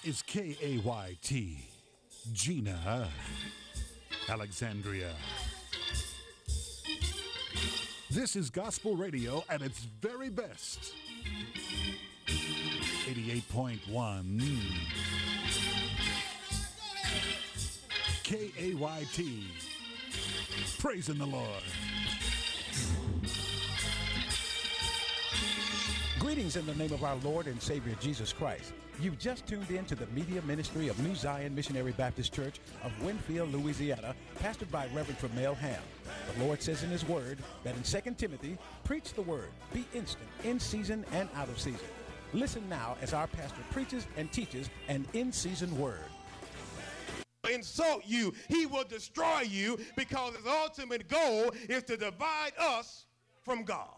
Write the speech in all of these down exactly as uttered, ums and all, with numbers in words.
is K A Y T, Gina Alexandria. This is gospel radio at its very best. eighty-eight point one K A Y T, praising the Lord. Greetings in the name of our Lord and Savior Jesus Christ. You've just tuned in to the media ministry of New Zion Missionary Baptist Church of Winfield, Louisiana, pastored by Reverend Tremel Ham. The Lord says in His Word that in Second Timothy, preach the Word, be instant, in season and out of season. Listen now as our pastor preaches and teaches an in-season word. Insult you, he will destroy you, because his ultimate goal is to divide us from God.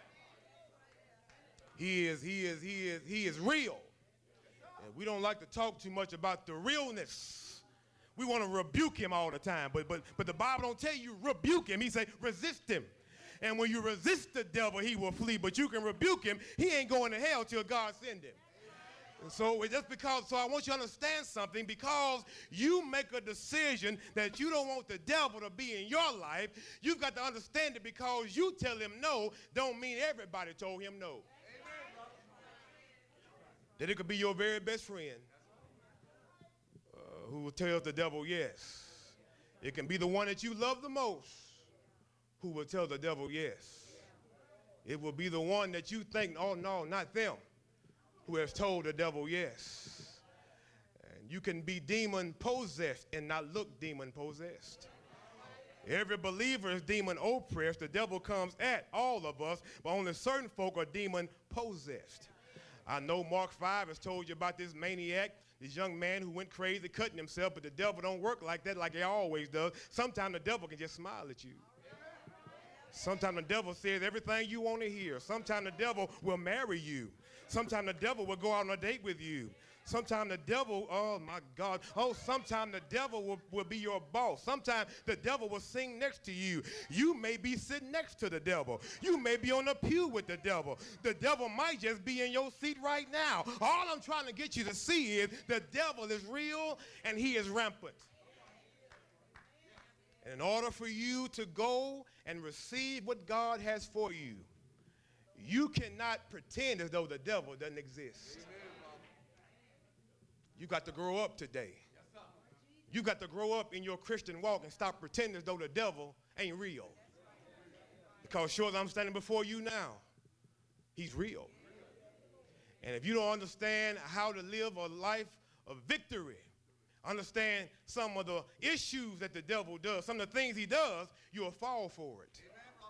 He is, he is, he is, he is real. And we don't like to talk too much about the realness. We want to rebuke him all the time, but but but the Bible don't tell you rebuke him. He say resist him. And when you resist the devil, he will flee. But you can rebuke him. He ain't going to hell till God send him. And so it's just because, so I want you to understand something, because you make a decision that you don't want the devil to be in your life, you've got to understand it. Because you tell him no, don't mean everybody told him no. That it could be your very best friend uh, who will tell the devil yes. It can be the one that you love the most who will tell the devil yes. It will be the one that you think, oh no, not them, who has told the devil yes. And you can be demon possessed and not look demon possessed. Every believer is demon oppressed. The devil comes at all of us, but only certain folk are demon possessed. I know Mark five has told you about this maniac, this young man who went crazy cutting himself, but the devil don't work like that like he always does. Sometimes the devil can just smile at you. Sometimes the devil says everything you want to hear. Sometimes the devil will marry you. Sometimes the devil will go out on a date with you. Sometimes the devil, oh my God, oh, sometimes the devil will, will be your boss. Sometimes the devil will sing next to you. You may be sitting next to the devil. You may be on the pew with the devil. The devil might just be in your seat right now. All I'm trying to get you to see is the devil is real and he is rampant. And in order for you to go and receive what God has for you, you cannot pretend as though the devil doesn't exist. You got to grow up today. You got to grow up in your Christian walk and stop pretending as though the devil ain't real. Because sure as I'm standing before you now, he's real. And if you don't understand how to live a life of victory, understand some of the issues that the devil does, some of the things he does, you'll fall for it.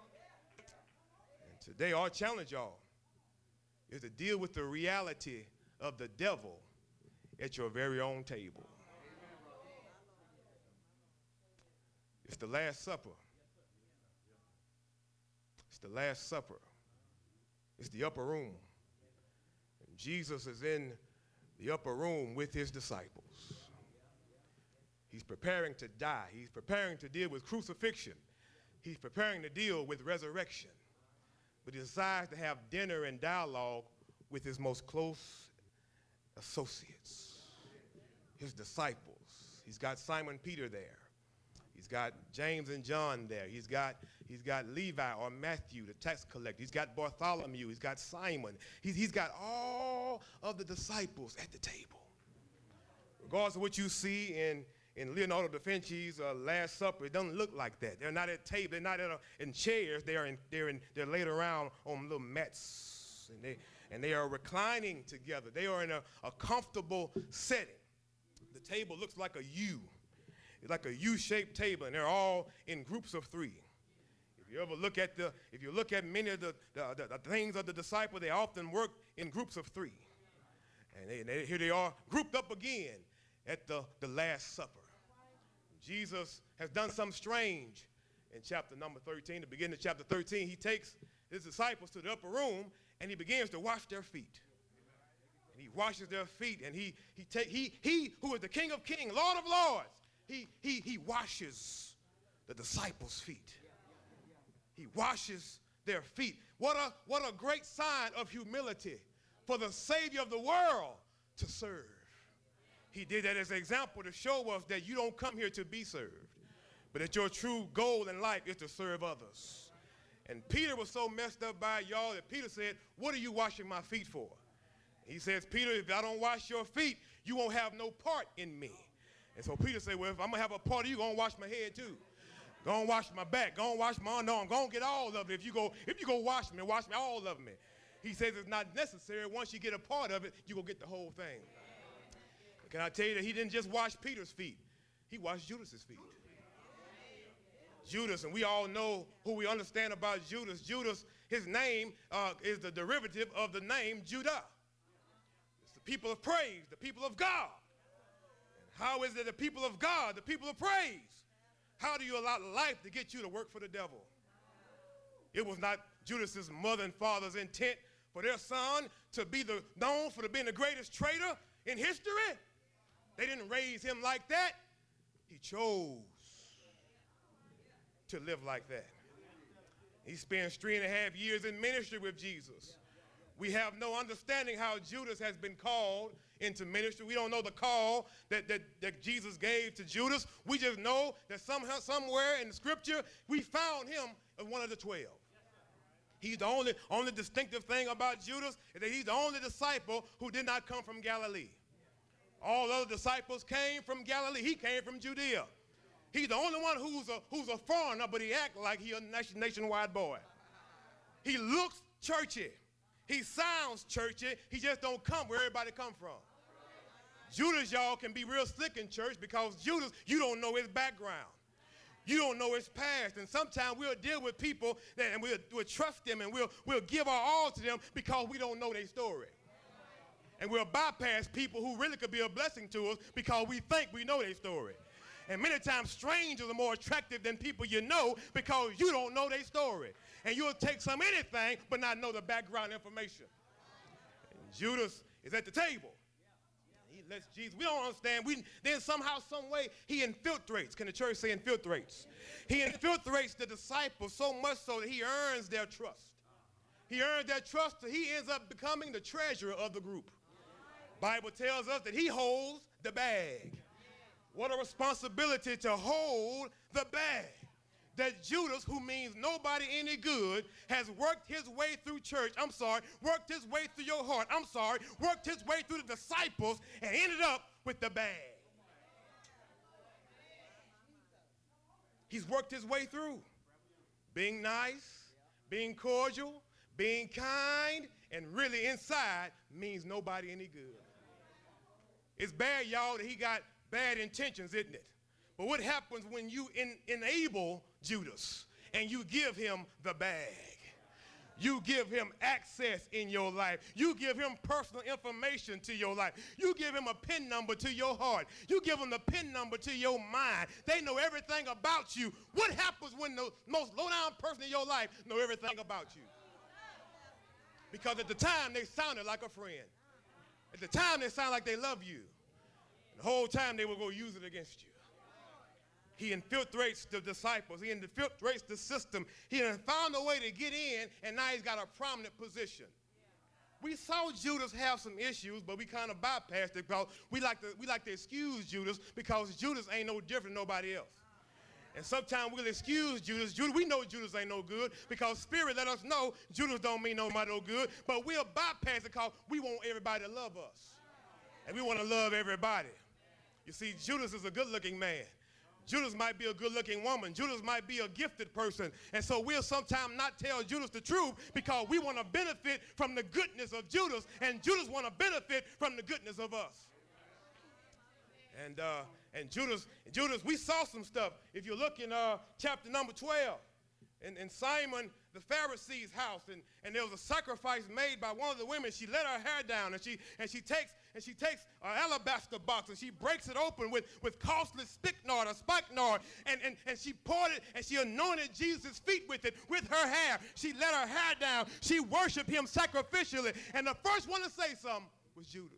And today our challenge, y'all, is to deal with the reality of the devil at your very own table. It's the Last Supper. It's the Last Supper. It's the upper room. And Jesus is in the upper room with his disciples. He's preparing to die. He's preparing to deal with crucifixion. He's preparing to deal with resurrection. But he decides to have dinner and dialogue with his most close associates, his disciples. He's got Simon Peter there. He's got James and John there. He's got, he's got Levi or Matthew, the tax collector. He's got Bartholomew. He's got Simon. He's, he's got all of the disciples at the table. Regardless of what you see in, in Leonardo da Vinci's uh, Last Supper, it doesn't look like that. They're not at table. They're not at a, in chairs. They're, in, they're, in, they're laid around on little mats. And they, and they are reclining together. They are in a, a comfortable setting. The table looks like a U. It's like a U-shaped table, and they're all in groups of three. If you ever look at the, if you look at many of the, the, the, the things of the disciple, they often work in groups of three. And, they, and they, here they are grouped up again at the, the Last Supper. Jesus has done something strange in chapter number thirteen. The beginning of chapter thirteen, he takes his disciples to the upper room and he begins to wash their feet. And he washes their feet, and he he take he he who is the King of Kings, Lord of Lords, he he he washes the disciples' feet. He washes their feet. What a what a great sign of humility for the Savior of the world to serve. He did that as an example to show us that you don't come here to be served, but that your true goal in life is to serve others. And Peter was so messed up by y'all that Peter said, what are you washing my feet for? He says, Peter, if I don't wash your feet, you won't have no part in me. And so Peter said, well, if I'm going to have a part of you, go and wash my head too. Go and wash my back. Go and wash my underarm. Go and get all of it. If you go, if you go wash me, wash me all of me. He says it's not necessary. Once you get a part of it, you go get the whole thing. Can I tell you that he didn't just wash Peter's feet. He washed Judas's feet. Judas, and we all know who we understand about Judas. Judas, his name uh, is the derivative of the name Judah. It's the people of praise, the people of God. And how is it the people of God, the people of praise? How do you allow life to get you to work for the devil? It was not Judas's mother and father's intent for their son to be the, known for the, being the greatest traitor in history. They didn't raise him like that. He chose to live like that. He spent three and a half years in ministry with Jesus. We have no understanding how Judas has been called into ministry. We don't know the call that, that, that Jesus gave to Judas. We just know that somehow, somewhere in the scripture, we found him as one of the twelve. He's the only, only distinctive thing about Judas is that he's the only disciple who did not come from Galilee. All other disciples came from Galilee. He came from Judea. He's the only one who's a, who's a foreigner, but he acts like he's a nation, nationwide boy. He looks churchy. He sounds churchy. He just don't come where everybody come from. Judas, y'all, can be real slick in church because Judas, you don't know his background. You don't know his past. And sometimes we'll deal with people that, and we'll, we'll trust them and we'll, we'll give our all to them because we don't know their story. And we'll bypass people who really could be a blessing to us because we think we know their story. And many times strangers are more attractive than people you know because you don't know their story. And you'll take some anything but not know the background information. And Judas is at the table. He lets Jesus, we don't understand. We, then somehow, some way, he infiltrates. Can the church say infiltrates? He infiltrates the disciples so much so that he earns their trust. He earns their trust so he ends up becoming the treasurer of the group. Bible tells us that he holds the bag. What a responsibility to hold the bag. That Judas, who means nobody any good, has worked his way through church, I'm sorry, worked his way through your heart, I'm sorry, worked his way through the disciples and ended up with the bag. He's worked his way through. Being nice, being cordial, being kind, and really inside means nobody any good. It's bad, y'all, that he got bad intentions, isn't it? But what happens when you in, enable Judas and you give him the bag? You give him access in your life. You give him personal information to your life. You give him a PIN number to your heart. You give him the PIN number to your mind. They know everything about you. What happens when the most low-down person in your life know everything about you? Because at the time, they sounded like a friend. At the time, they sound like they love you. The whole time, they will go use it against you. He infiltrates the disciples. He infiltrates the system. He found a way to get in, and now he's got a prominent position. We saw Judas have some issues, but we kind of bypassed it because we like to, we like to excuse Judas because Judas ain't no different than nobody else. And sometimes we'll excuse Judas. Judas. We know Judas ain't no good because Spirit let us know Judas don't mean nobody no good, but we'll bypass it because we want everybody to love us. And we want to love everybody. You see, Judas is a good-looking man. Judas might be a good-looking woman. Judas might be a gifted person. And so we'll sometimes not tell Judas the truth because we want to benefit from the goodness of Judas, and Judas want to benefit from the goodness of us. And uh, and Judas, Judas, we saw some stuff. If you look in uh, chapter number twelve, in, in Simon the Pharisee's house, and, and there was a sacrifice made by one of the women. She let her hair down, and she and she takes and she takes an alabaster box and she breaks it open with, with costly spikenard or spikenard, and, and, and she poured it and she anointed Jesus' feet with it with her hair. She let her hair down. She worshiped him sacrificially. And the first one to say something was Judas.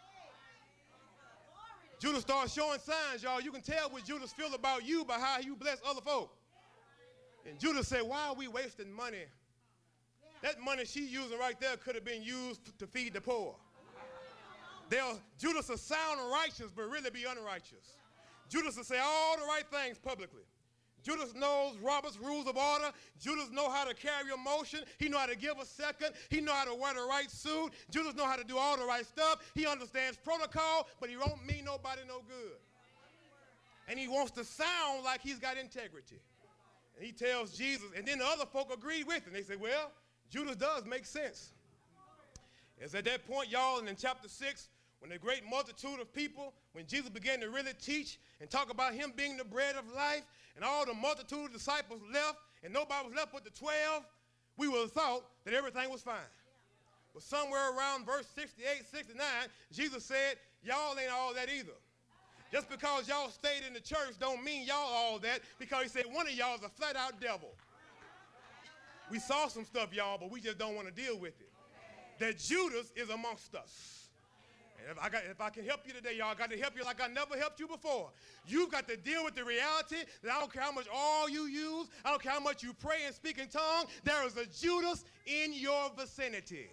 Judas started showing signs, y'all. You can tell what Judas feel about you by how you bless other folk. And Judas said, why are we wasting money? That money she's using right there could have been used to feed the poor. They'll, Judas will sound righteous, but really be unrighteous. Judas will say all the right things publicly. Judas knows Robert's rules of order. Judas knows how to carry emotion. He knows how to give a second. He knows how to wear the right suit. Judas knows how to do all the right stuff. He understands protocol, but he won't mean nobody no good. And he wants to sound like he's got integrity. And he tells Jesus, and then the other folk agree with him. They say, well, Judas does make sense. It's at that point, y'all, and in chapter six, when the great multitude of people, when Jesus began to really teach and talk about him being the bread of life, and all the multitude of disciples left, and nobody was left but the twelve, we would have thought that everything was fine. But somewhere around verse sixty-eight, sixty-nine, Jesus said, y'all ain't all that either. Just because y'all stayed in the church don't mean y'all all that, because he said one of y'all is a flat-out devil. We saw some stuff, y'all, but we just don't want to deal with it. That Judas is amongst us. And if I, got, if I can help you today, y'all, I got to help you like I never helped you before. You've got to deal with the reality that I don't care how much oil you use, I don't care how much you pray and speak in tongues, there is a Judas in your vicinity.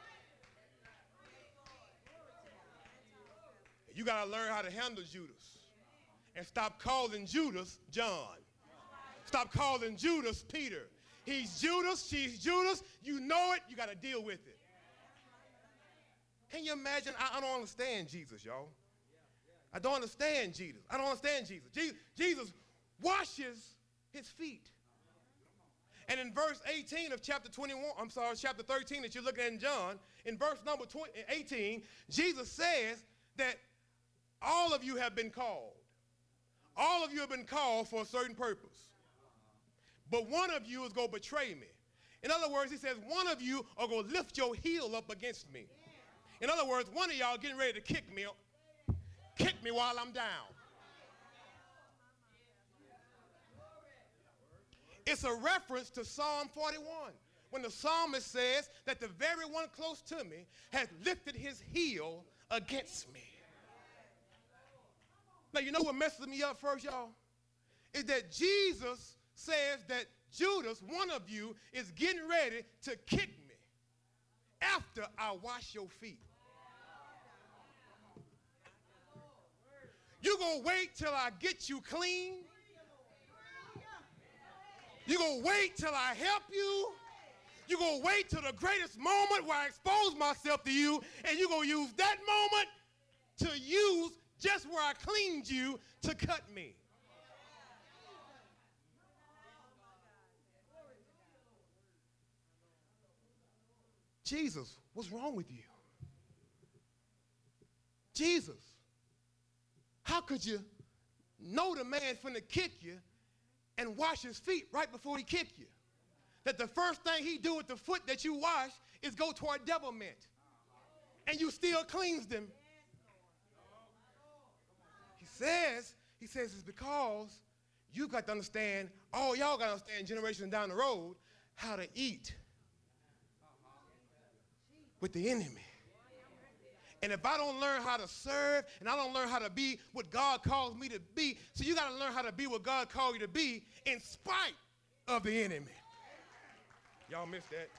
You got to learn how to handle Judas and stop calling Judas John. Stop calling Judas Peter. He's Judas, she's Judas, you know it, you got to deal with it. Can you imagine? I, I don't understand Jesus, y'all. I don't understand Jesus. I don't understand Jesus. Jesus. Jesus washes his feet. And in verse eighteen of chapter twenty-one, I'm sorry, chapter thirteen that you're looking at in John, in verse number eighteen, Jesus says that all of you have been called. All of you have been called for a certain purpose. But one of you is going to betray me. In other words, he says, one of you are going to lift your heel up against me. In other words, one of y'all getting ready to kick me, kick me while I'm down. It's a reference to Psalm forty-one, when the psalmist says that the very one close to me has lifted his heel against me. Now, you know what messes me up first, y'all? Is that Jesus says that Judas, one of you, is getting ready to kick me after I wash your feet. You gonna wait till I get you clean? You gonna wait till I help you? You gonna wait till the greatest moment where I expose myself to you, and you gonna use that moment to use just where I cleaned you to cut me? Jesus, what's wrong with you? Jesus, how could you know the man finna kick you and wash his feet right before he kick you? That the first thing he do with the foot that you wash is go toward devilment, and you still cleanse them. He says, he says it's because you got to understand, all y'all got to understand generations down the road, how to eat with the enemy. And if I don't learn how to serve, and I don't learn how to be what God calls me to be, so you got to learn how to be what God called you to be in spite of the enemy. Y'all missed that.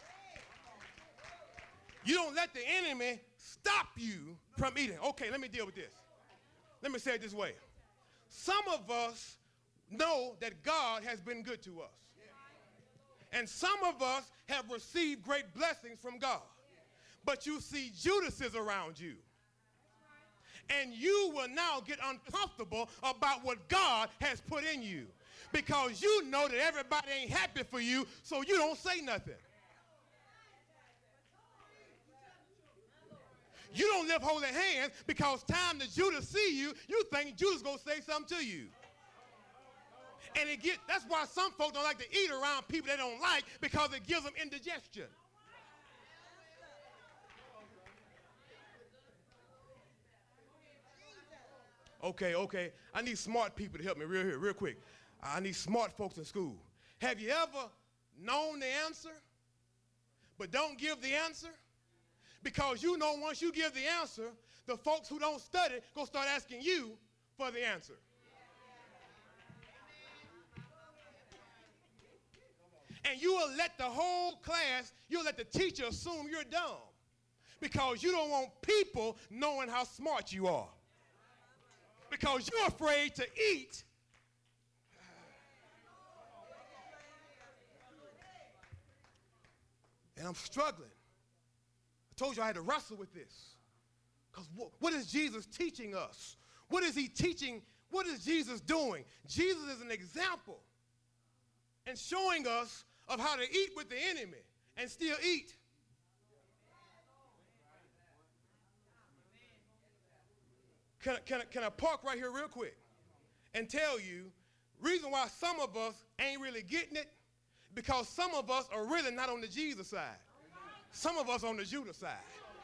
You don't let the enemy stop you from eating. Okay, let me deal with this. Let me say it this way. Some of us know that God has been good to us. And some of us have received great blessings from God. But you see Judases around you. And you will now get uncomfortable about what God has put in you, because you know that everybody ain't happy for you, so you don't say nothing. You don't lift holy hands because time that Judas see you, you think Judas gonna say something to you. And it get, that's why some folks don't like to eat around people they don't like, because it gives them indigestion. Okay, okay, I need smart people to help me real here, real quick. I need smart folks in school. Have you ever known the answer, but don't give the answer? Because you know once you give the answer, the folks who don't study gonna start asking you for the answer. And you will let the whole class, you'll let the teacher assume you're dumb. Because you don't want people knowing how smart you are. Because you're afraid to eat. And I'm struggling. I told you I had to wrestle with this. Because wh- what is Jesus teaching us? What is he teaching? What is Jesus doing? Jesus is an example and showing us of how to eat with the enemy and still eat. Can, can, can I park right here real quick and tell you, reason why some of us ain't really getting it, because some of us are really not on the Jesus side. Some of us on the Judah side.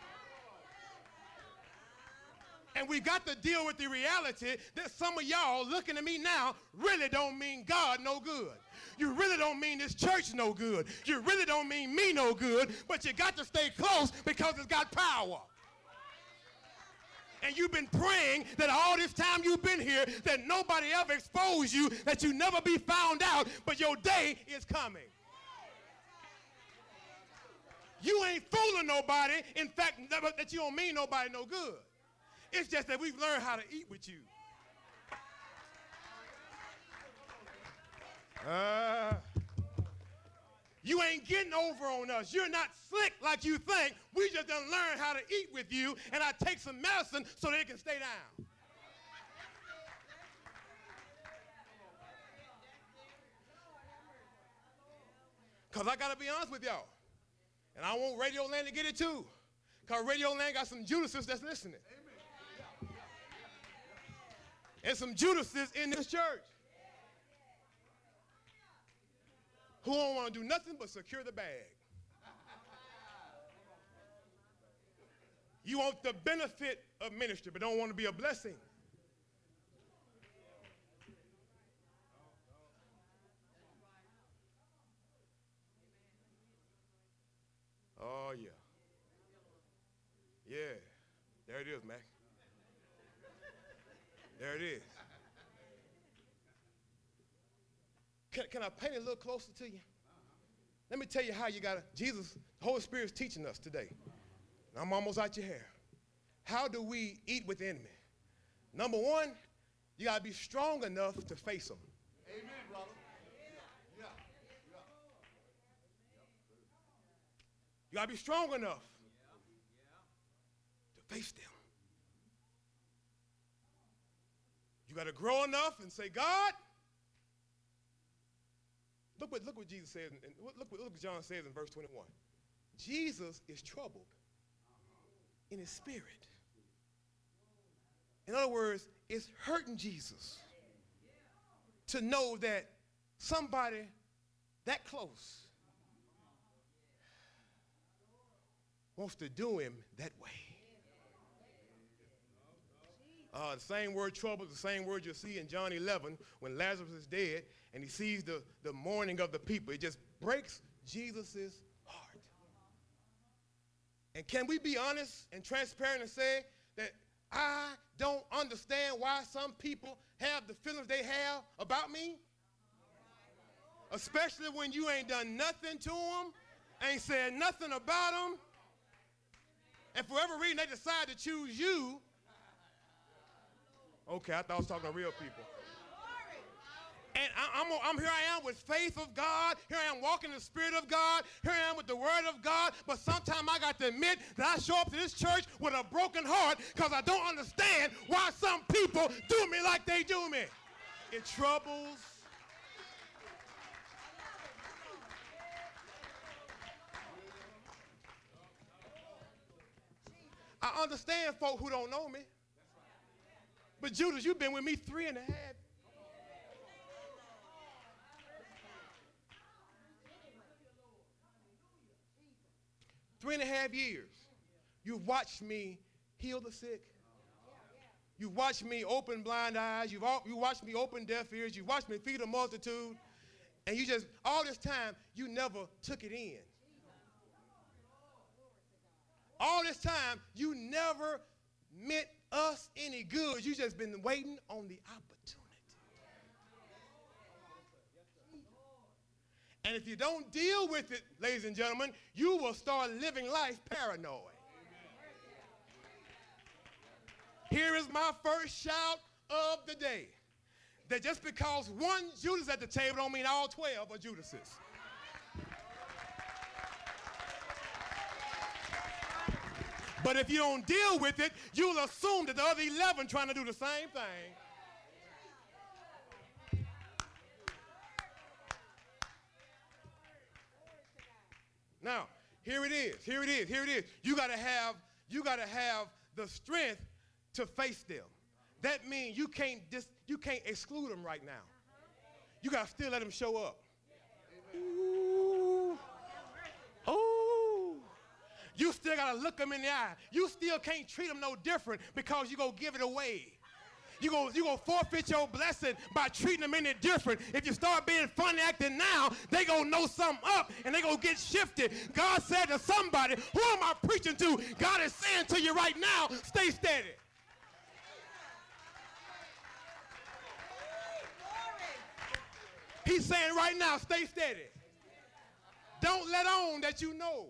And we got to deal with the reality that some of y'all looking at me now really don't mean God no good. You really don't mean this church no good. You really don't mean me no good, but you got to stay close because it's got power. And you've been praying that all this time you've been here that nobody ever exposed you, that you never be found out, but your day is coming. You ain't fooling nobody, in fact, that you don't mean nobody no good. It's just that we've learned how to eat with you. Uh, you ain't getting over on us. You're not slick like you think. We just done learn how to eat with you, and I take some medicine so they can stay down. Because I got to be honest with y'all. And I want Radio Land to get it too. Because Radio Land got some Judases that's listening. And some Judases in this church who don't want to do nothing but secure the bag. You want the benefit of ministry, but don't want to be a blessing. Oh, yeah. Yeah. There it is, Mac. There it is. Can, can I paint it a little closer to you? Let me tell you how you got to, Jesus, the Holy Spirit is teaching us today. I'm almost out your hair. How do we eat with the enemy? Number one, you got to be strong enough to face them. Amen, brother. Yeah. Yeah. You got to be strong enough to face them. You got to grow enough and say, God, look what, look what Jesus says, and look what, look what John says in verse twenty-one. Jesus is troubled in his spirit. In other words, it's hurting Jesus to know that somebody that close wants to do him that way. Uh, the same word trouble is the same word you'll see in John eleven when Lazarus is dead and he sees the, the mourning of the people. It just breaks Jesus' heart. And can we be honest and transparent and say that I don't understand why some people have the feelings they have about me? Especially when you ain't done nothing to them, ain't said nothing about them, and for whatever reason they decide to choose you. Okay, I thought I was talking to real people. And I, I'm, I'm here I am with faith of God. Here I am walking in the Spirit of God. Here I am with the Word of God. But sometimes I got to admit that I show up to this church with a broken heart because I don't understand why some people do me like they do me. It troubles. I understand folk who don't know me. But Judas, you've been with me three and a half. Three and a half years. You've watched me heal the sick. You've watched me open blind eyes. You've all, you watched me open deaf ears. You've watched me feed a multitude. And you just, all this time, you never took it in. All this time, you never meant us any good. You just been waiting on the opportunity. And if you don't deal with it, ladies and gentlemen, you will start living life paranoid. here is my first shout of the day. That just because one Judas at the table don't mean all twelve are Judases. But if you don't deal with it, you'll assume that the other eleven trying to do the same thing. Now, here it is, here it is, here it is. You gotta have, you gotta have the strength to face them. That means you can't dis, you can't exclude them right now. You gotta still let them show up. Ooh. Ooh. You still gotta look them in the eye. You still can't treat them no different because you gonna give it away. You go, you go forfeit your blessing by treating them any different. If you start being funny acting now, they gonna know something up and they gonna get shifted. God said to somebody, who am I preaching to? God is saying to you right now, stay steady. He's saying right now, stay steady. Don't let on that you know.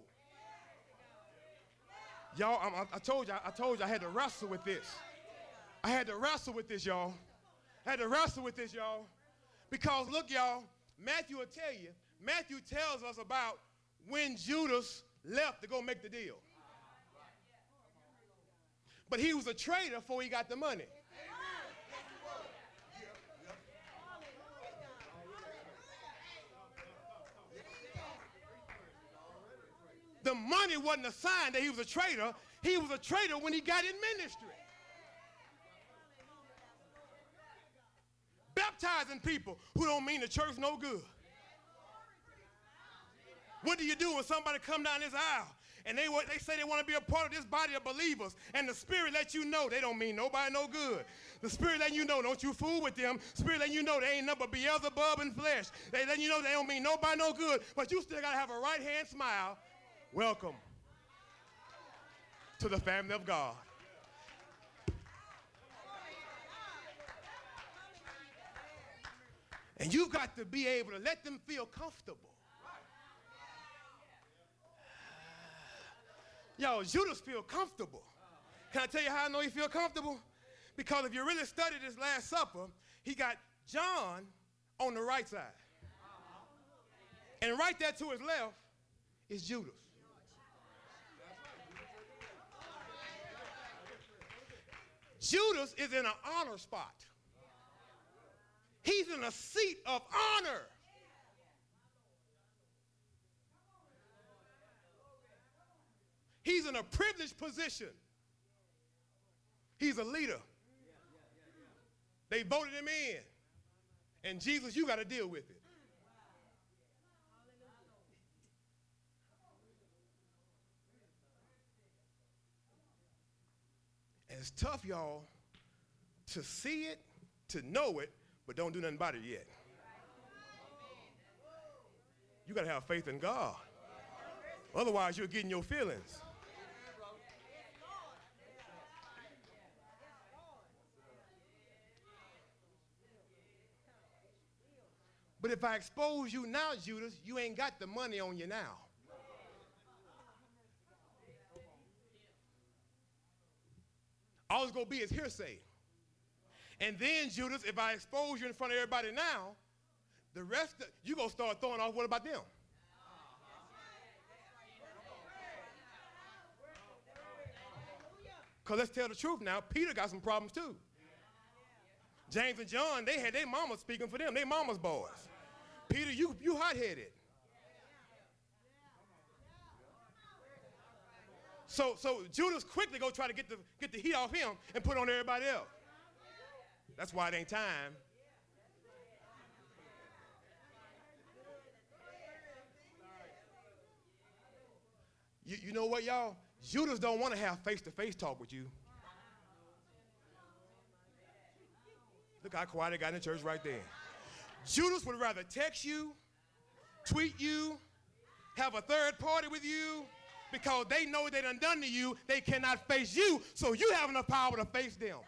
Y'all, I, I told you, I told you I had to wrestle with this. I had to wrestle with this, y'all. I had to wrestle with this, y'all. Because look, y'all, Matthew will tell you, Matthew tells us about when Judas left to go make the deal. But he was a traitor before he got the money. The money wasn't a sign that he was a traitor. He was a traitor when he got in ministry. Baptizing people who don't mean the church no good. What do you do when somebody come down this aisle and they, they say they want to be a part of this body of believers and the Spirit lets you know they don't mean nobody no good. The Spirit letting you know don't you fool with them. Spirit letting you know they ain't nothing but Beelzebub and flesh. They letting you know they don't mean nobody no good, but you still got to have a right hand smile. Welcome to the family of God. And you've got to be able to let them feel comfortable. Yo, Judas feel comfortable. Can I tell you how I know he feel comfortable? Because if you really study this Last Supper, he got John on the right side. And right there to his left is Judas. Judas is in an honor spot. He's in a seat of honor. He's in a privileged position. He's a leader. They voted him in. And Jesus, you got to deal with it. And it's tough, y'all, to see it, to know it, but don't do nothing about it yet. You got to have faith in God. Otherwise, you're getting your feelings. But if I expose you now, Judas, you ain't got the money on you now. All it's going to be is hearsay. And then, Judas, if I expose you in front of everybody now, the rest of you going to start throwing off, what about them? Because let's tell the truth now, Peter got some problems too. James and John, they had their mama speaking for them, their mama's boys. Peter, you, you hot-headed. So, so Judas quickly go try to get the, get the heat off him and put on everybody else. That's why it ain't time. You, you know what, y'all? Judas don't want to have face-to-face talk with you. Look how quiet they got in the church right there. Judas would rather text you, tweet you, have a third party with you, because they know what they done done to you, they cannot face you, so you have enough power to face them.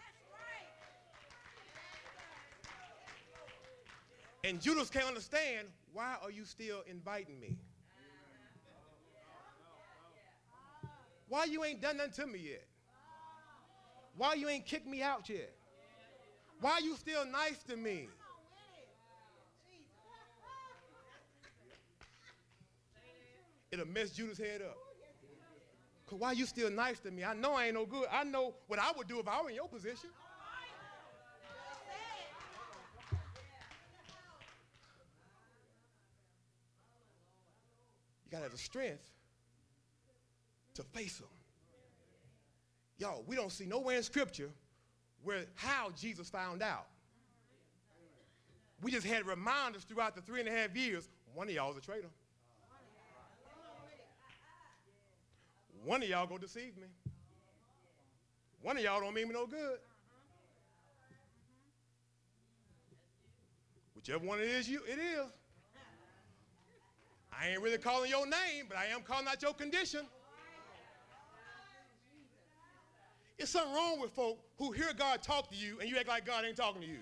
And Judas can't understand, why are you still inviting me? Why you ain't done nothing to me yet? Why you ain't kicked me out yet? Why you still nice to me? It'll mess Judas' head up. Because why you still nice to me? I know I ain't no good. I know what I would do if I were in your position. You got to have the strength to face them. Y'all, we don't see nowhere in Scripture where how Jesus found out. We just had reminders throughout the three and a half years. One of y'all is a traitor. One of y'all go deceive me. One of y'all don't mean me no good. Whichever one it is, you it is. I ain't really calling your name, but I am calling out your condition. There's something wrong with folk who hear God talk to you and you act like God ain't talking to you.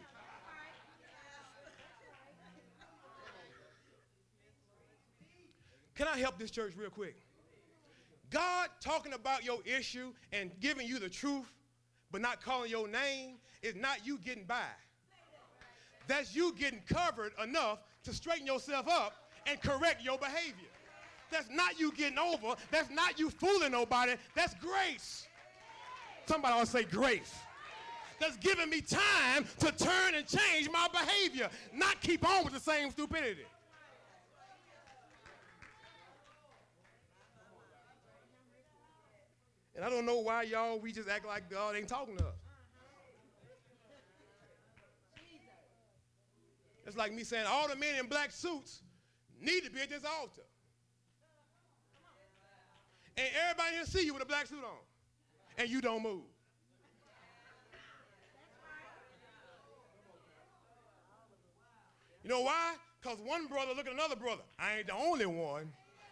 Can I help this church real quick? God talking about your issue and giving you the truth, but not calling your name, is not you getting by. That's you getting covered enough to straighten yourself up and correct your behavior. That's not you getting over. That's not you fooling nobody. That's grace. Somebody ought to say grace. That's giving me time to turn and change my behavior, not keep on with the same stupidity. And I don't know why y'all, we just act like God ain't talking to us. It's like me saying all the men in black suits need to be at this altar. And everybody here see you with a black suit on. And you don't move. You know why? Because one brother look at another brother. I ain't the only one.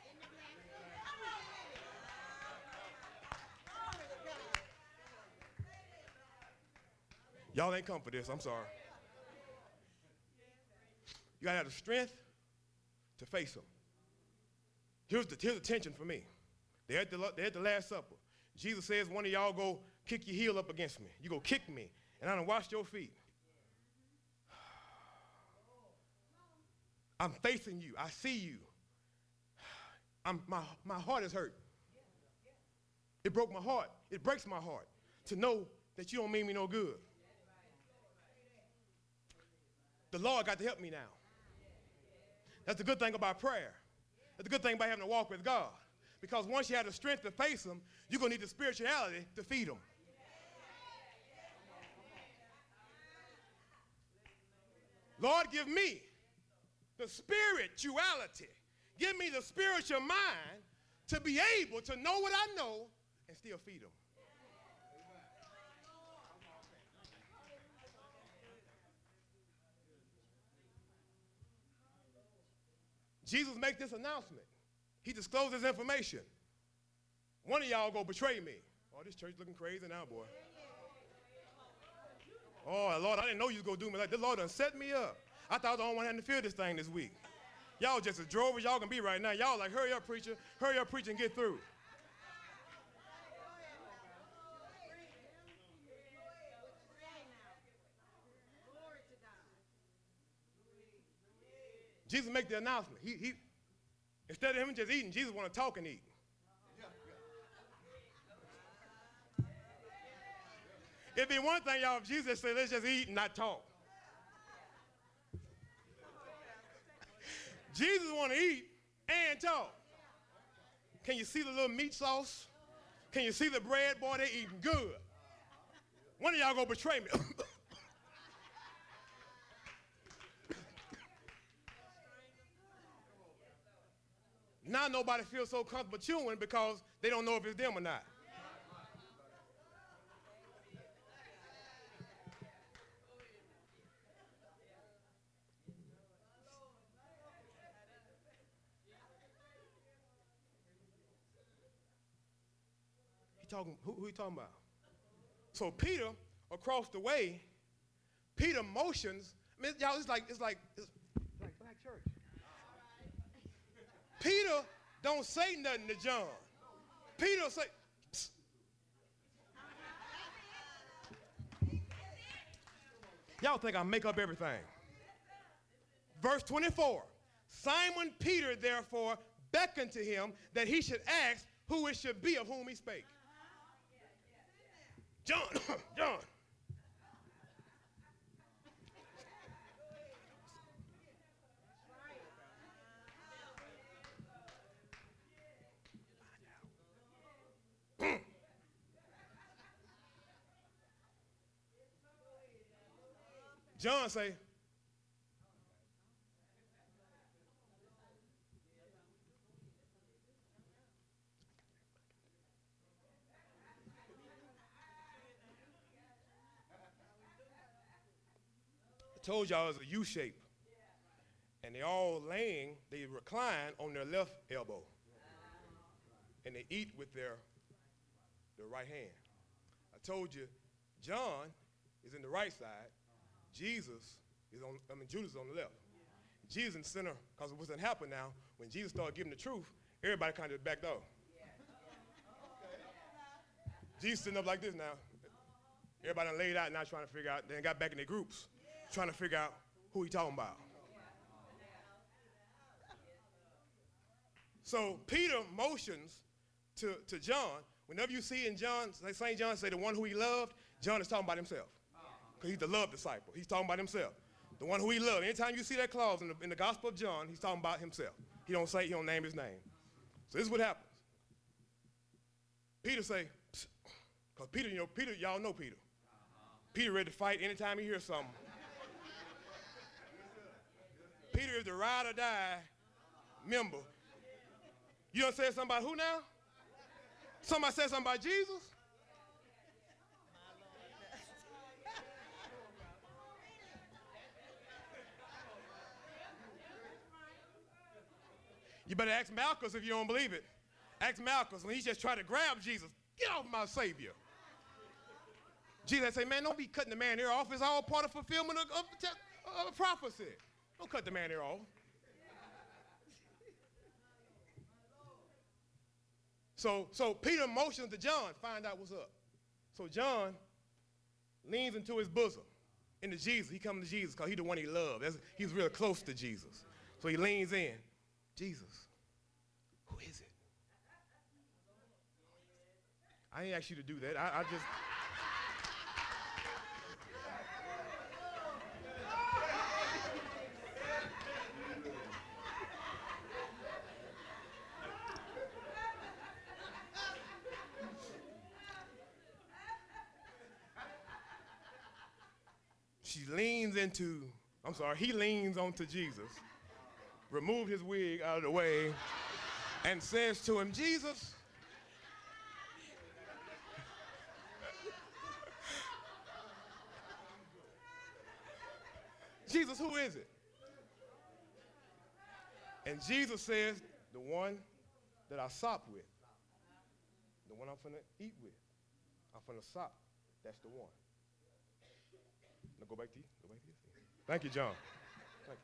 Y'all ain't come for this, I'm sorry. You gotta have the strength to face them. Here's the, here's the tension for me. They're at, the, they're at the Last Supper. Jesus says, one of y'all go kick your heel up against me. You go kick me, and I done washed your feet. I'm facing you. I see you. I'm, my, my heart is hurt. It broke my heart. It breaks my heart to know that you don't mean me no good. The Lord got to help me now. That's the good thing about prayer. That's the good thing about having to walk with God. Because once you have the strength to face them, you're going to need the spirituality to feed them. Lord, give me the spirituality. Give me the spiritual mind to be able to know what I know and still feed them. Jesus makes this announcement. He discloses information. One of y'all go betray me. Oh, this church looking crazy now, boy. Oh, Lord, I didn't know you was going to do me like this. The Lord done set me up. I thought I was the only one having to feel this thing this week. Y'all just as drove as y'all can be right now. Y'all like, hurry up, preacher. Hurry up, preacher, and get through. Jesus make the announcement. He, he, instead of him just eating, Jesus want to talk and eat. It'd be one thing, y'all, if Jesus said, let's just eat and not talk. Jesus want to eat and talk. Can you see the little meat sauce? Can you see the bread? Boy, they eating good. One of y'all go betray me. Now nobody feels so comfortable chewing because they don't know if it's them or not. He talking, who, who he talking about? So Peter, across the way, Peter motions. I mean, y'all, it's like it's like it's like black church. Peter don't say nothing to John. Peter say, psst. Y'all think I make up everything. Verse twenty-four, Simon Peter therefore beckoned to him that he should ask who it should be of whom he spake. John, John. John say, I told y'all it's a U shape. And they all laying, they recline on their left elbow. And they eat with their, their right hand. I told you, John is in the right side. Jesus is on, I mean, Judas is on the left. Jesus in the center, because it wasn't happening now. When Jesus started giving the truth, everybody kind of backed off. Jesus sitting up like this now. Everybody done laid out now trying to figure out, then got back in their groups, trying to figure out who he talking about. So Peter motions to, to John. Whenever you see in John, like Saint John say the one who he loved, John is talking about himself. Because he's the love disciple. He's talking about himself. The one who he loved. Anytime you see that clause in the, in the Gospel of John, he's talking about himself. He don't say, he don't name his name. So this is what happens. Peter say, because Peter, you know, Peter, y'all know Peter. Peter ready to fight anytime he hears something. Peter is the ride or die member. You done said something about who now? Somebody said something about Jesus? You better ask Malchus if you don't believe it. Ask Malchus when he just tried to grab Jesus. Get off my Savior. Jesus say, man, don't be cutting the man ear off. It's all part of fulfillment of, of, of prophecy. Don't cut the man ear off. So, so Peter motions to John, find out what's up. So John leans into his bosom, into Jesus. He comes to Jesus because he's the one he loved. That's, he's real close to Jesus. So he leans in. Jesus, who is it? I ain't asked you to do that. I, I just... She leans into, I'm sorry, he leans onto Jesus, removed his wig out of the way, and says to him, Jesus, Jesus, who is it? And Jesus says, the one that I sop with, the one I'm finna eat with, I'm finna sop, that's the one. Now go back to you, go back to you. Thank you, John. Thank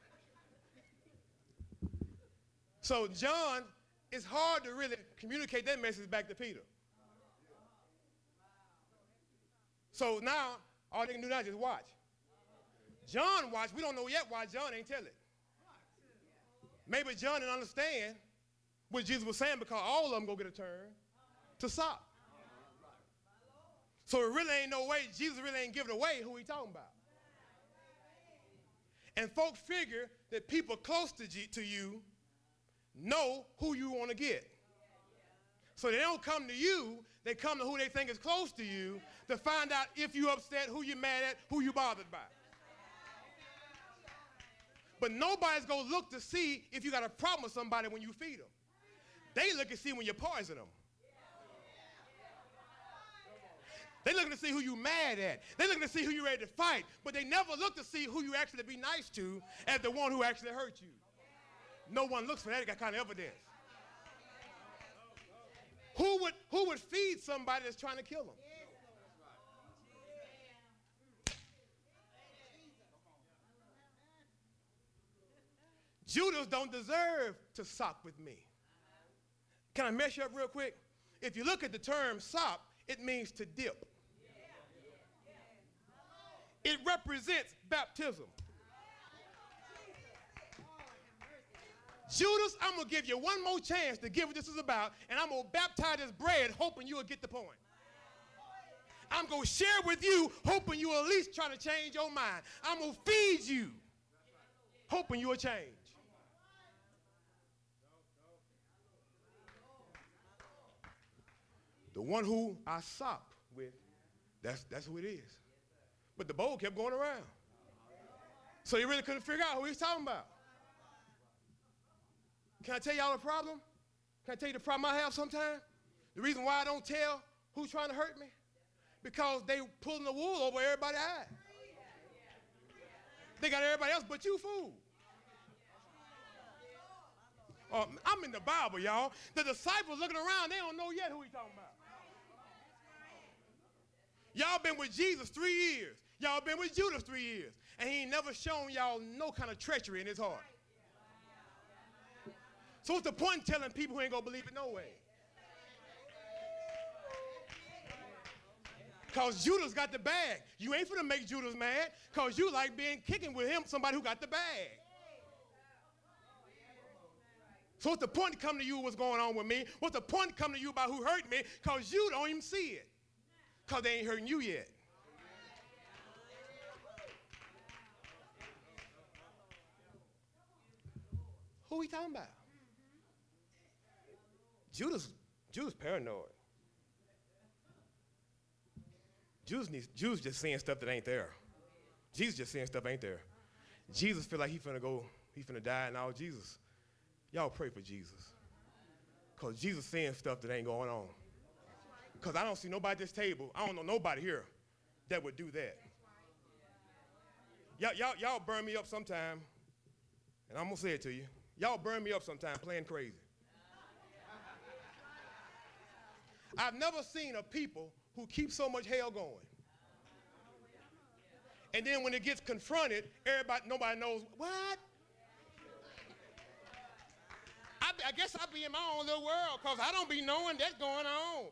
you. So John, it's hard to really communicate that message back to Peter. So now, all they can do now is just watch. John watched, we don't know yet why John ain't tell it. Maybe John didn't understand what Jesus was saying because all of them go get a turn to sop. So it really ain't no way, Jesus really ain't giving away who he talking about. And folks figure that people close to, G to you know who you want to get. So they don't come to you, they come to who they think is close to you to find out if you upset, who you mad at, who you bothered by. But nobody's going to look to see if you got a problem with somebody when you feed them. They look and see when you poison them. They looking to see who you mad at. They looking to see who you ready to fight. But they never look to see who you actually be nice to as the one who actually hurt you. No one looks for that kind of evidence. Who would, who would feed somebody that's trying to kill them? Judas don't deserve to sop with me. Can I mess you up real quick? If you look at the term sop, it means to dip. It represents baptism. Judas, I'm going to give you one more chance to give what this is about, and I'm going to baptize this bread hoping you will get the point. I'm going to share with you hoping you will at least try to change your mind. I'm going to feed you hoping you will change. The one who I sop with, that's, that's who it is. But the bowl kept going around. So you really couldn't figure out who he's talking about. Can I tell y'all the problem? Can I tell you the problem I have sometimes? The reason why I don't tell who's trying to hurt me? Because they pulling the wool over everybody's eyes. They got everybody else but you fooled. Oh, I'm in the Bible, y'all. The disciples looking around, they don't know yet who he's talking about. Y'all been with Jesus three years. Y'all been with Judas three years. And he ain't never shown y'all no kind of treachery in his heart. So what's the point in telling people who ain't going to believe it no way? Because Judas got the bag. You ain't finna make Judas mad because you like being kicking with him, somebody who got the bag. So what's the point to come to you what's going on with me? What's the point to come to you about who hurt me? Because you don't even see it. Because they ain't hurting you yet. Who we talking about? Judas, Judas paranoid. Judas, needs, Judas just seeing stuff that ain't there. Jesus just seeing stuff ain't there. Jesus feel like he finna go, he finna die and all. Jesus, y'all pray for Jesus. Because Jesus seeing stuff that ain't going on. Because I don't see nobody at this table, I don't know nobody here that would do that. Y'all, y'all, y'all burn me up sometime, and I'm going to say it to you. Y'all burn me up sometime playing crazy. I've never seen a people who keep so much hell going. And then when it gets confronted, everybody, nobody knows, what? I, I guess I be in my own little world because I don't be knowing that's going on.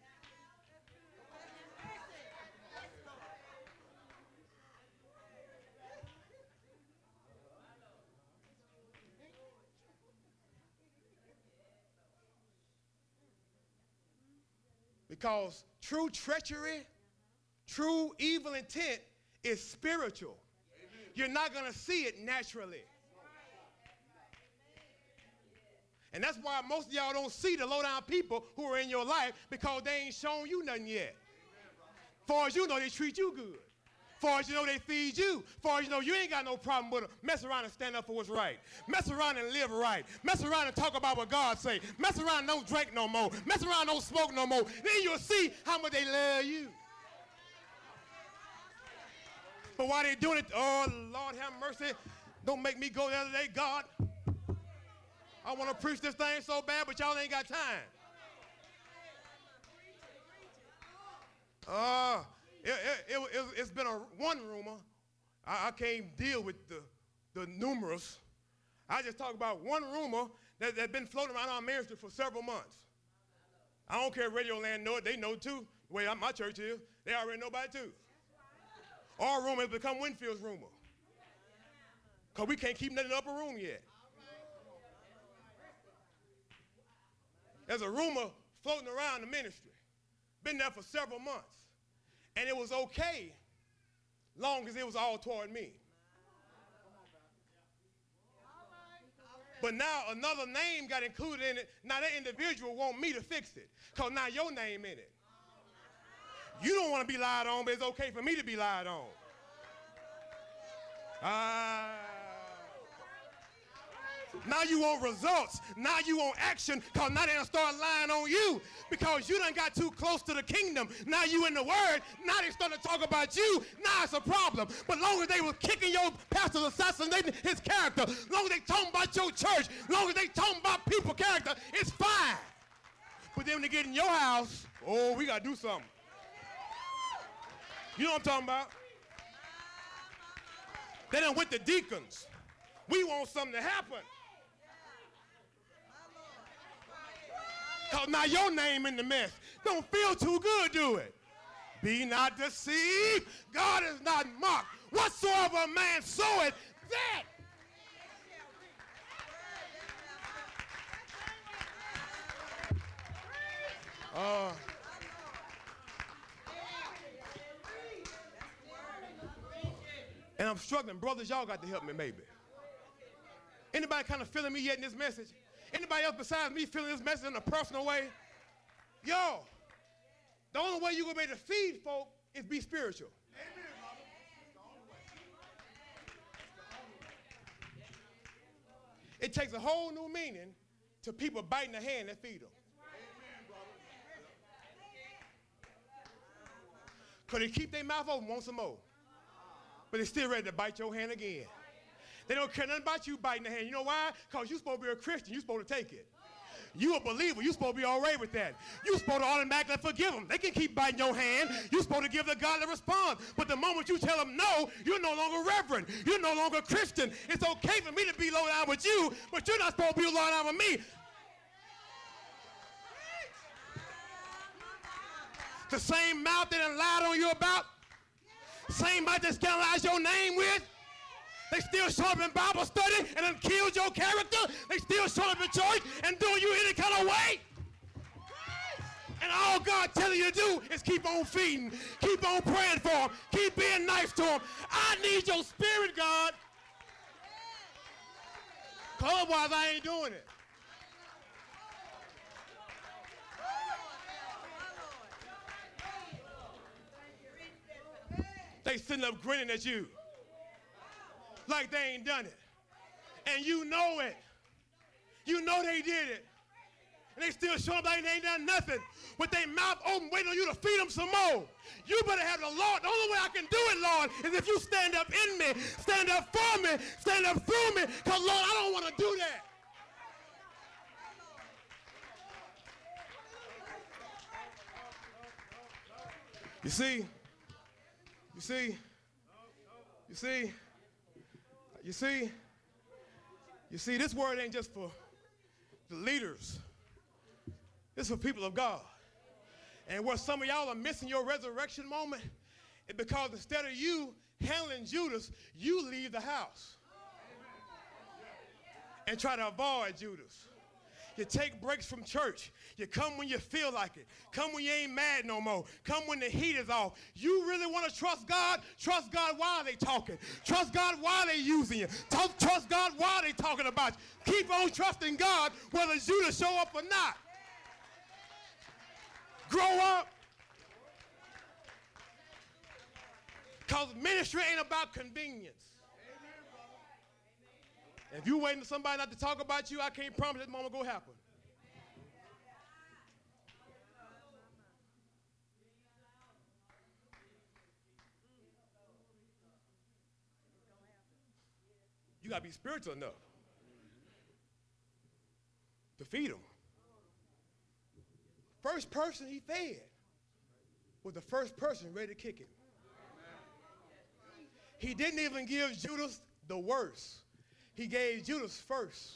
Because true treachery, true evil intent is spiritual. Amen. You're not going to see it naturally. And that's why most of y'all don't see the low-down people who are in your life because they ain't shown you nothing yet. Far as you know, they treat you good. Far as you know, they feed you. Far as you know, you ain't got no problem with them. Mess around and stand up for what's right. Mess around and live right. Mess around and talk about what God say. Mess around and don't drink no more. Mess around and don't smoke no more. Then you'll see how much they love you. But while they doing it, oh, Lord have mercy. Don't make me go the other day, God. I want to preach this thing so bad, but y'all ain't got time. Uh, it, it, it, it's been a one rumor. I, I can't deal with the, the numerous. I just talk about one rumor that, that's been floating around our ministry for several months. I don't care if Radio Land know it. They know too. The way my church is, they already know about it too. Our rumor has become Winfield's rumor. Because we can't keep nothing in the upper room yet. There's a rumor floating around the ministry. Been there for several months. And it was okay long as it was all toward me. But now another name got included in it. Now that individual want me to fix it. Because now your name in it. You don't want to be lied on, but it's okay for me to be lied on. Ah. Uh, Now you want results. Now you want action because now they done start lying on you because you done got too close to the kingdom. Now you in the word. Now they starting to talk about you. Now it's a problem. But long as they was kicking your pastor's assassinating his character, long as they talking about your church, long as they talking about people character, it's fine. But then when they get in your house, oh, we got to do something. You know what I'm talking about? They done with the deacons. We want something to happen. Because now your name in the mess. Don't feel too good, do it? Be not deceived. God is not mocked. Whatsoever a man soweth, that. Uh, and I'm struggling. Brothers, y'all got to help me maybe. Anybody kind of feeling me yet in this message? Anybody else besides me feeling this message in a personal way? Yo, the only way you're going to be able to feed folk is be spiritual. It takes a whole new meaning to people biting the hand that feed them. Because they keep their mouth open, want some more. But they're still ready to bite your hand again. They don't care nothing about you biting the hand. You know why? Because you're supposed to be a Christian. You're supposed to take it. You a believer. You're supposed to be all right with that. You're supposed to automatically forgive them. They can keep biting your hand. You're supposed to give the godly response. But the moment you tell them no, you're no longer reverend. You're no longer Christian. It's okay for me to be low down with you, but you're not supposed to be low down with me. The same mouth that done lied on you about, same mouth that scandalized your name with, they still show up in Bible study and done killed your character. They still show up in church and doing you any kind of way. And all God telling you to do is keep on feeding, keep on praying for them, keep being nice to them. I need your spirit, God. Because otherwise I ain't doing it. They sitting up grinning at you like they ain't done it. And you know it. You know they did it. And they still show up like they ain't done nothing with their mouth open waiting on you to feed them some more. You better have the Lord. The only way I can do it, Lord, is if you stand up in me, stand up for me, stand up through me, because, Lord, I don't want to do that. You see, you see, you see, you see, you see, this word ain't just for the leaders. This is for people of God. And where some of y'all are missing your resurrection moment is because instead of you handling Judas, you leave the house and try to avoid Judas. You take breaks from church. You come when you feel like it. Come when you ain't mad no more. Come when the heat is off. You really want to trust God? Trust God while they talking. Trust God while they using you. Talk, trust God while they talking about you. Keep on trusting God whether Judas show up or not. Grow up. Because ministry ain't about convenience. If you waiting for somebody not to talk about you, I can't promise this moment go happen. You got to be spiritual enough to feed them. First person he fed was the first person ready to kick him. He didn't even give Judas the worst. He gave Judas first.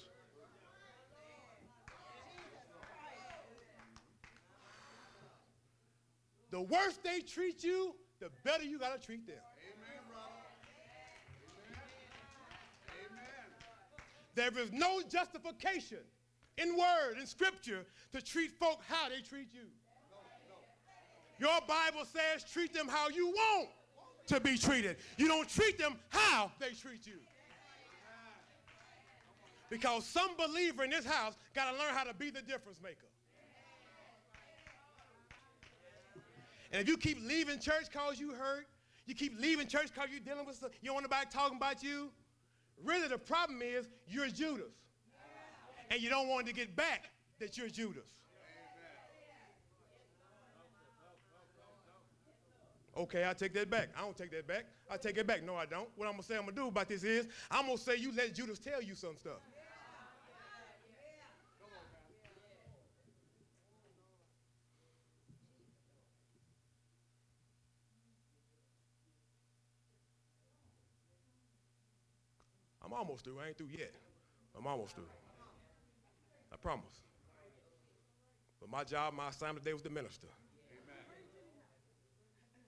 The worse they treat you, the better you got to treat them. There is no justification in word, in scripture, to treat folk how they treat you. Your Bible says treat them how you want to be treated. You don't treat them how they treat you. Because some believer in this house got to learn how to be the difference maker. And if you keep leaving church because you hurt, you keep leaving church because you're dealing with stuff, you don't want nobody talking about you, really the problem is you're Judas. And you don't want to get back that you're Judas. Okay, I take that back. I don't take that back. I take it back. No, I don't. What I'm going to say I'm going to do about this is I'm going to say you let Judas tell you some stuff. I'm almost through. I ain't through yet. I'm almost through. I promise. But my job, my assignment today was to minister.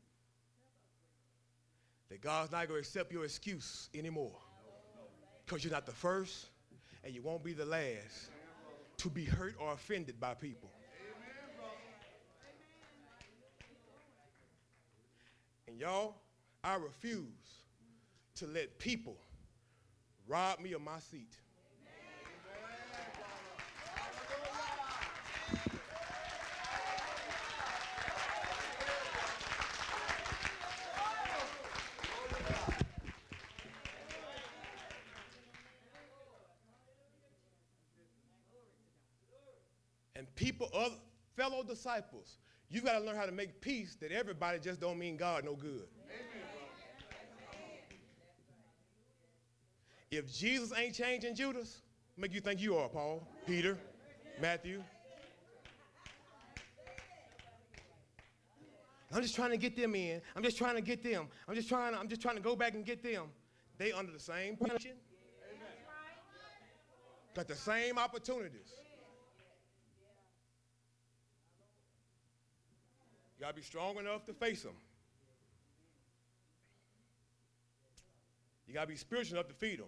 that God's not going to accept your excuse anymore. Because you're not the first, and you won't be the last to be hurt or offended by people. And y'all, I refuse to let people rob me of my seat. And people, other fellow disciples, you got to learn how to make peace that everybody just don't mean God no good. If Jesus ain't changing Judas, make you think you are, Paul, Peter, Matthew. I'm just trying to get them in. I'm just trying to get them. I'm just trying to, I'm just trying to go back and get them. They under the same punishing. Got the same opportunities. You got to be strong enough to face them. You got to be spiritual enough to feed them.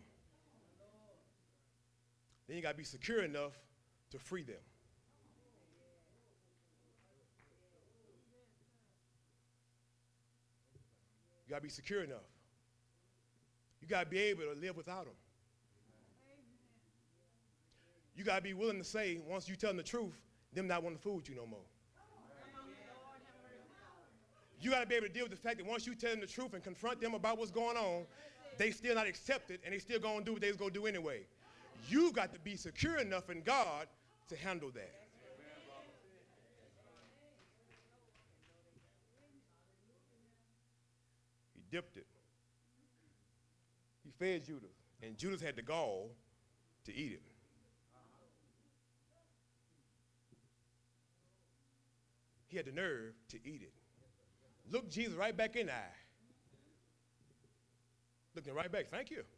Then you got to be secure enough to free them. You got to be secure enough. You got to be able to live without them. You got to be willing to say, once you tell them the truth, them not want to fool with you no more. You got to be able to deal with the fact that once you tell them the truth and confront them about what's going on, they still not accept it, and they still going to do what they was going to do anyway. You got to be secure enough in God to handle that. He dipped it. He fed Judas, and Judas had the gall to eat it. He had the nerve to eat it. Look Jesus right back in the eye. Looking right back. Thank you.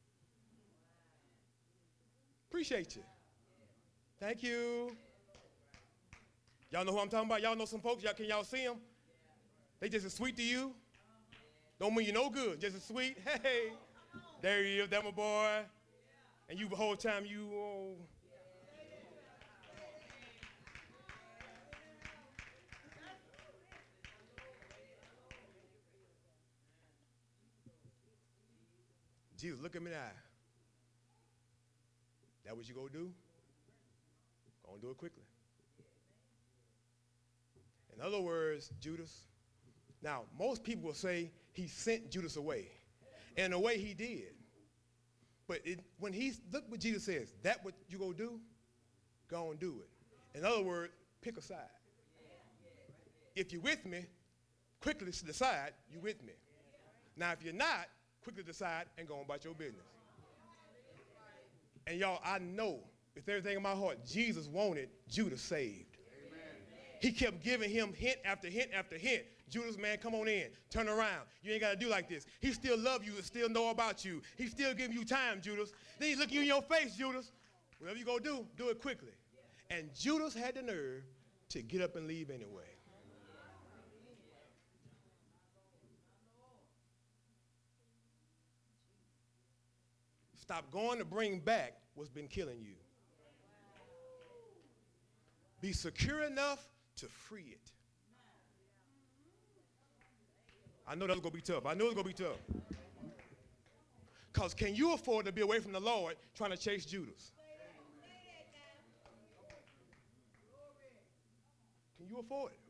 Appreciate you. Thank you. Y'all know who I'm talking about? Y'all know some folks? Y'all, can y'all see them? They just as sweet to you. Don't mean you no good. Just as sweet. Hey, there he is. That my boy. And you the whole time you. Oh. Jesus, look at me in the eye. That what you gonna do? Gonna do it quickly. In other words, Judas. Now, most people will say he sent Judas away. And in a way he did. But it, when he, look what Jesus says, that what you gonna do? Go and do it. In other words, pick a side. If you're with me, quickly decide you're with me. Now, if you're not, quickly decide and go on about your business. And y'all, I know with everything in my heart, Jesus wanted Judas saved. Amen. He kept giving him hint after hint after hint. Judas, man, come on in. Turn around. You ain't got to do like this. He still love you and still know about you. He still giving you time, Judas. Then he look you in your face, Judas. Whatever you go do, do it quickly. And Judas had the nerve to get up and leave anyway. Stop going to bring back what's been killing you. Be secure enough to free it. I know that's going to be tough. I know it's going to be tough. Because can you afford to be away from the Lord trying to chase Judas? Can you afford it?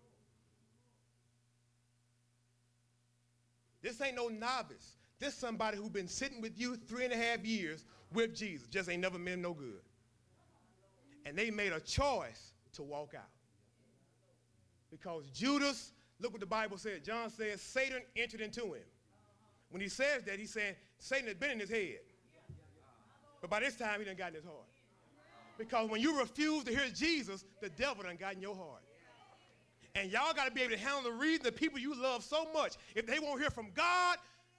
This ain't no novice. This somebody who's been sitting with you three and a half years with Jesus, just ain't never been no good. And they made a choice to walk out. Because Judas, look what the Bible said. John says Satan entered into him. When he says that, he's saying Satan has been in his head. But by this time, he done got in his heart. Because when you refuse to hear Jesus, the devil done got in your heart. And y'all got to be able to handle the reason the people you love so much. If they won't hear from God,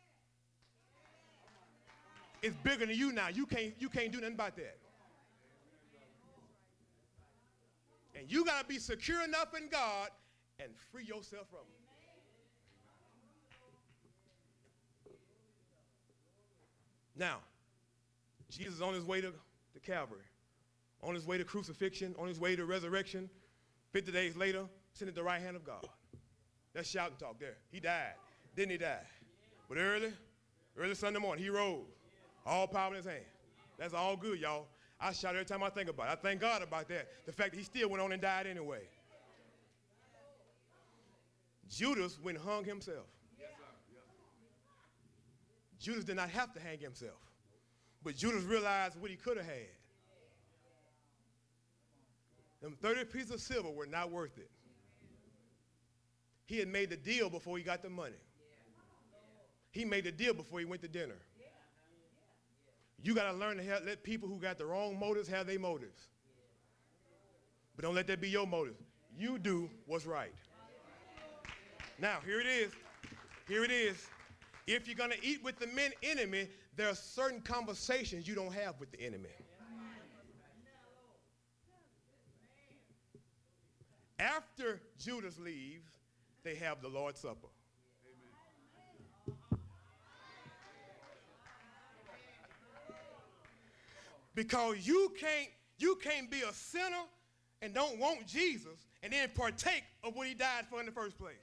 it's bigger than you now. You can't, you can't do nothing about that. And you got to be secure enough in God and free yourself from it. Now, Jesus is on his way to, to Calvary, on his way to crucifixion, on his way to resurrection. fifty days later, sitting at the right hand of God. That's shouting talk there. He died. Didn't he die? But early, early Sunday morning, he rose. All power in his hand. That's all good, y'all. I shout every time I think about it. I thank God about that. The fact that he still went on and died anyway. Judas went and hung himself. Judas did not have to hang himself. But Judas realized what he could have had. Them thirty pieces of silver were not worth it. He had made the deal before he got the money. He made the deal before he went to dinner. You got to learn to have, let people who got the wrong motives have their motives. But don't let that be your motive. You do what's right. Now, here it is. Here it is. If you're going to eat with the men enemy, there are certain conversations you don't have with the enemy. After Judas leaves, they have the Lord's Supper. Because you can't, you can't be a sinner and don't want Jesus and then partake of what he died for in the first place.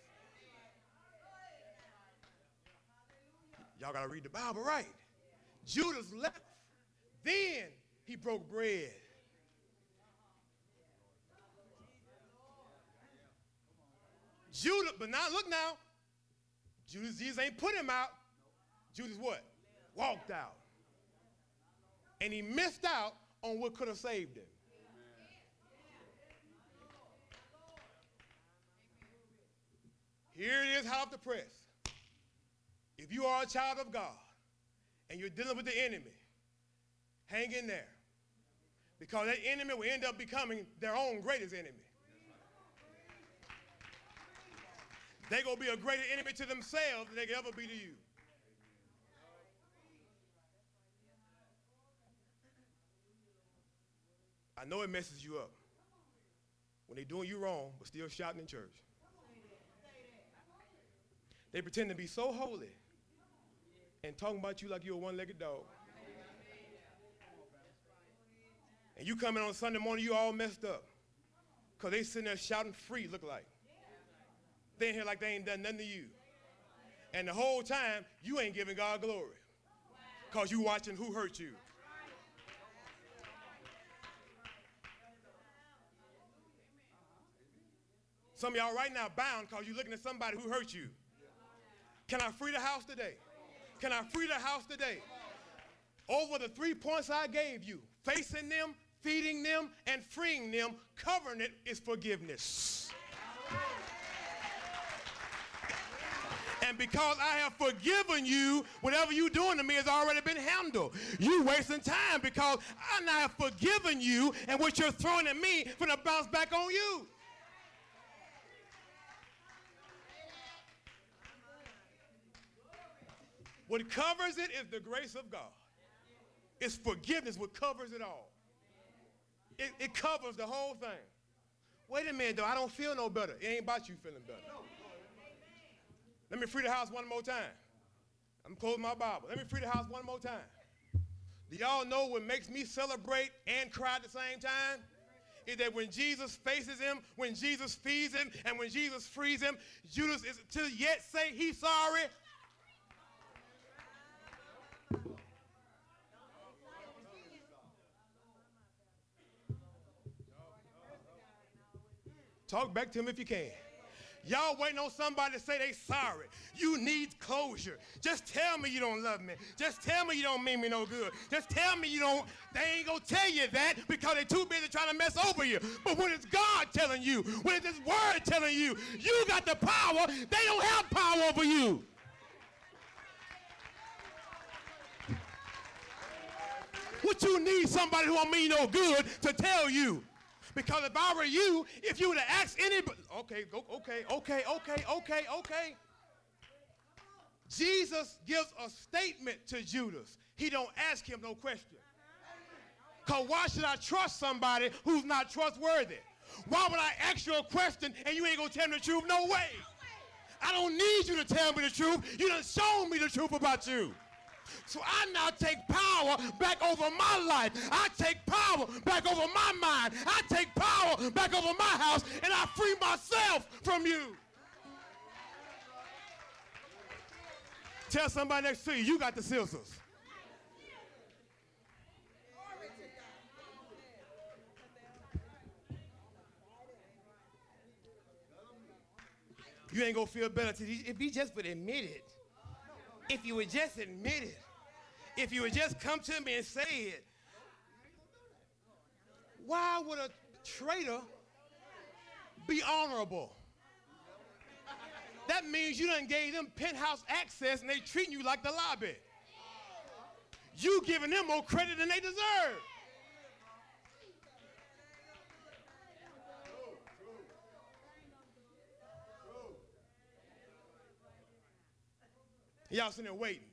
Y'all got to read the Bible right. Judas left. Then he broke bread. Judas, but now look now. Judas, Jesus ain't put him out. Judas what? Walked out. And he missed out on what could have saved him. Here it is, hot off the press. If you are a child of God and you're dealing with the enemy, hang in there. Because that enemy will end up becoming their own greatest enemy. They're going to be a greater enemy to themselves than they can ever be to you. I know it messes you up when they're doing you wrong but still shouting in church. They pretend to be so holy and talking about you like you're a one-legged dog. And you come in on Sunday morning, you all messed up because they sitting there shouting free, look like. They in here like they ain't done nothing to you. And the whole time, you ain't giving God glory because you watching who hurt you. Some of y'all right now bound because you're looking at somebody who hurt you. Can I free the house today? Can I free the house today? Over the three points I gave you, facing them, feeding them, and freeing them, covering it is forgiveness. And because I have forgiven you, whatever you're doing to me has already been handled. You wasting time because I now have forgiven you, and what you're throwing at me is going to bounce back on you. What covers it is the grace of God. It's forgiveness what covers it all. It, it covers the whole thing. Wait a minute, though. I don't feel no better. It ain't about you feeling better. Let me free the house one more time. I'm closing my Bible. Let me free the house one more time. Do y'all know what makes me celebrate and cry at the same time? Is that when Jesus faces him, when Jesus feeds him, and when Jesus frees him, Judas is to yet say he's sorry. Talk back to him if you can. Y'all waiting on somebody to say they sorry. You need closure. Just tell me you don't love me. Just tell me you don't mean me no good. Just tell me you don't. They ain't going to tell you that because they're too busy trying to mess over you. But when it's God telling you, when it's his word telling you, you got the power, they don't have power over you. What you need somebody who don't mean no good to tell you. Because if I were you, if you would have asked anybody, okay, go, okay, okay, okay, okay, okay. Jesus gives a statement to Judas. He don't ask him no question. Because why should I trust somebody who's not trustworthy? Why would I ask you a question and you ain't going to tell me the truth? No way. I don't need you to tell me the truth. You done shown me the truth about you. So I now take power back over my life. I take power back over my mind. I take power back over my house, and I free myself from you. Tell somebody next to you, you got the scissors. You ain't gonna feel better if you just would admit it. If you would just admit it. If you would just come to me and say it. Why would a traitor be honorable? That means you done gave them penthouse access and they treating you like the lobby. You giving them more credit than they deserve. Y'all sitting there waiting.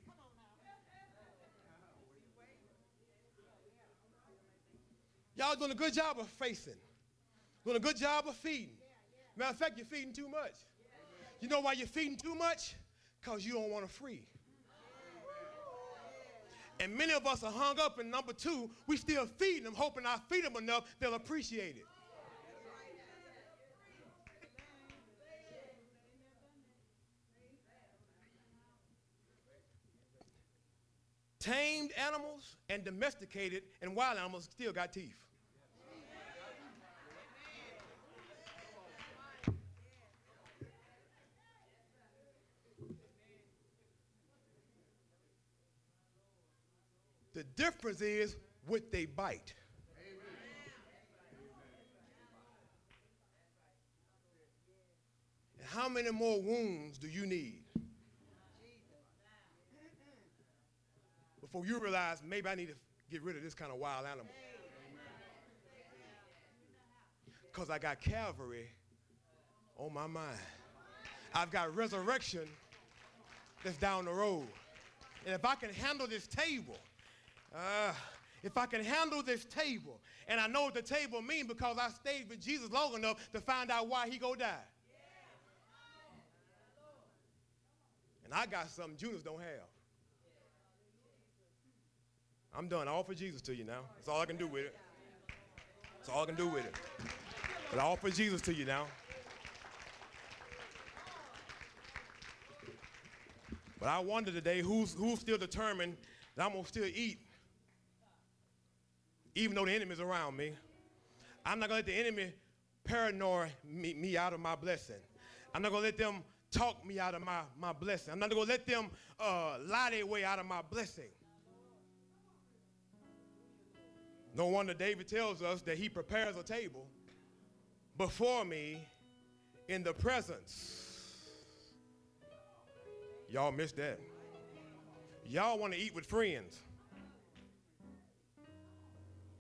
Y'all doing a good job of facing. Doing a good job of feeding. Matter of fact, you're feeding too much. You know why you're feeding too much? Because you don't want to free. And many of us are hung up in number two. We still feeding them, hoping I feed them enough, they'll appreciate it. Tamed animals and domesticated and wild animals still got teeth. The difference is what they bite. And how many more wounds do you need before you realize maybe I need to get rid of this kind of wild animal? Because I got Calvary on my mind. I've got resurrection that's down the road. And if I can handle this table, uh, if I can handle this table, and I know what the table means because I stayed with Jesus long enough to find out why he go die. And I got something Judas don't have. I'm done. I offer Jesus to you now. That's all I can do with it. That's all I can do with it. But I offer Jesus to you now. But I wonder today who's, who's still determined that I'm going to still eat even though the enemy's around me. I'm not going to let the enemy paranoid me, me out of my blessing. I'm not going to let them talk me out of my, my blessing. I'm not going to let them uh, lie their way out of my blessing. No wonder David tells us that he prepares a table before me in the presence. Y'all missed that. Y'all want to eat with friends.